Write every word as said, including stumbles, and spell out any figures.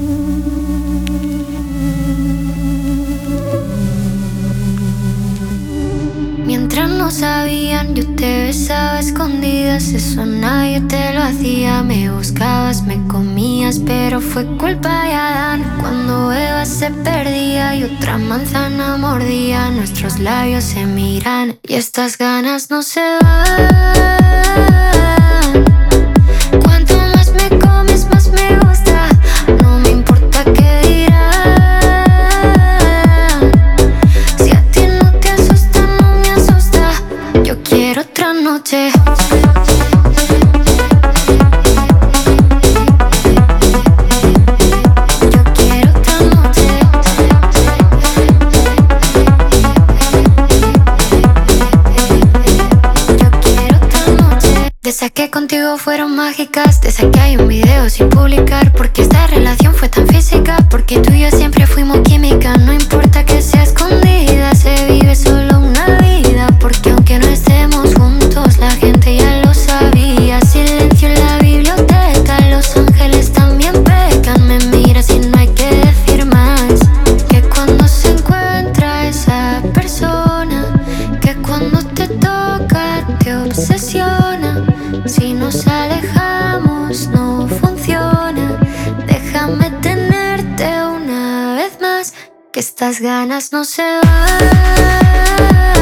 Mientras no sabían, yo te besaba a escondidas. Eso nadie te lo hacía. Me buscabas, me comías, pero fue culpa de Adán. Cuando Eva se perdía y otra manzana mordía, nuestros labios se miran y estas ganas no se van. Cuanto más me comes, más me gusta. No me importa qué dirán. Si a ti no te asusta, no me asusta. Yo quiero otra noche. De esas que contigo fueron mágicas, de esas que hay un video sin publicar. Porque esta relación fue tan física, porque tú y yo siempre fuimos química. No importa que sea escondida, se vive solo una vida. Porque aunque no estemos juntos, la gente ya lo sabía. Silencio en la biblioteca, los ángeles también pecan. Me miras y no hay que decir más. Que cuando se encuentra esa persona, que cuando te toca te obsesiona. Si nos alejamos no funciona. Déjame tenerte una vez más, que estas ganas no se van.